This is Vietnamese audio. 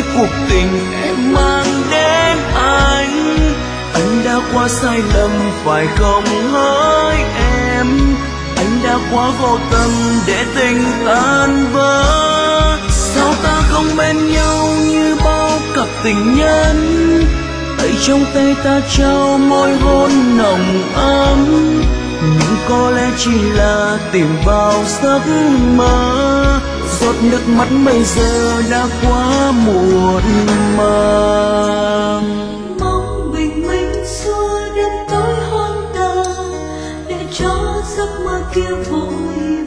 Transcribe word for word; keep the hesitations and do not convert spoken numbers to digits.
cuộc tình em mang đến anh. Anh đã quá sai lầm phải không hỡi em, anh đã quá vô tâm để tình tan vỡ. Sao ta không bên nhau như bao cặp tình nhân, tay trong tay ta trao môi hôn nồng ấm. Nhưng có lẽ chỉ là tìm vào giấc mơ, giọt nước mắt bây giờ đã quá muộn màng. Mong bình minh xua đêm tối hoang tàn, để cho giấc mơ kia vội